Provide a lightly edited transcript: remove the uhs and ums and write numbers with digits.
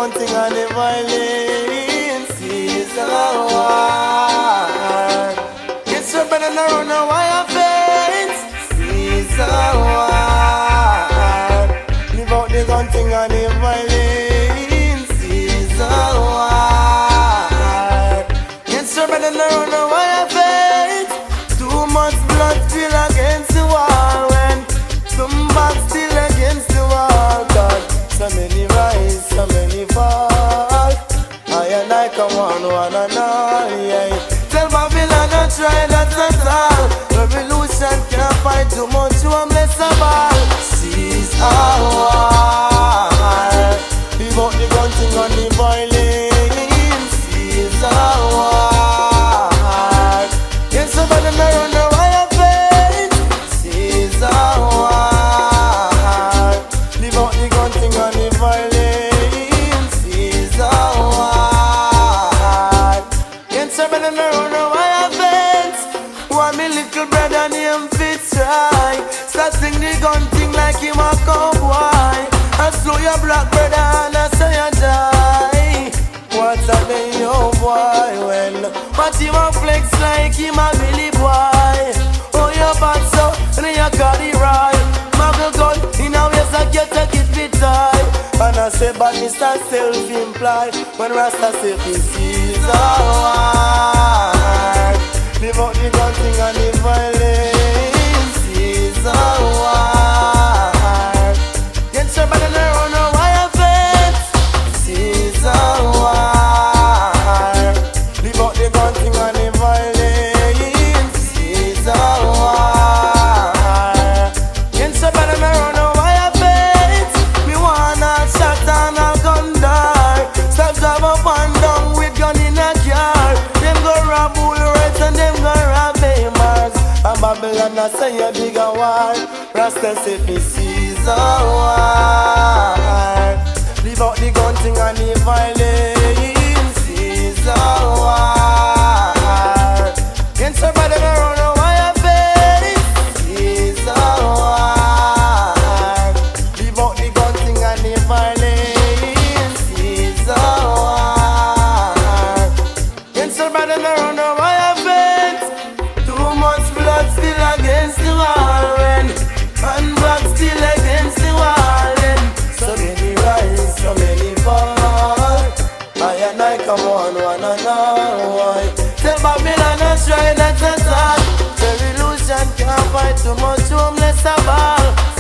gunting and the violence is a war. It's so better than run a wire fence. Is a war. Leave out the gunting and the violence is a war. It's so better than run a wire fence. Too much blood spill against the wall when some back still against the wall. God, so many rise, so many fall. I and I come one and all, yeah. Tell Babylon don't try, that's not all. Revolution can't fight too much, homeless of all. Seize our war. Leave out the gunting on the violence. Seize our war. Yes, somebody may run the wire fence. Seize our war. Leave out the gunting on the violence. Seize our war. Yes, somebody may run the wire fence. Want me little brother named Fitzroy. Start sing the gun thing like him a cowboy. I slow your black brother and I say you die. What's a day, oh boy? Well, but him a flex like him a Billy boy. Oh, you bad so, then you got it right. Muggle gun, in a ways I get a kid fit tie. And I say, but Mr. Self-implied. When Rasta say, this is our leave out the gun thing and the violence is a war. Get somebody to run a wire fence. This is a war. Leave out the gun thing and the violence is a war. Get somebody to run a wire fence. Me wanna shot and a gun die. Stop drive up and down with gun in a car. Them go rob Woolworths and them go rob Mars. And Babylon I say a bigger war. Rasta say this is a war. Leave out the gun thing and the violence is a war. Can't somebody run a wire fence. Is a war. Leave out the gun thing and the violence is a war. Can't somebody run a wire fence. Too much blood still against the wall when and back still against the wall and so many rise, so many fall. I and I come on one and all. Tell Babylon don't try, that's not all. The revolution can't fight too much, homeless of all.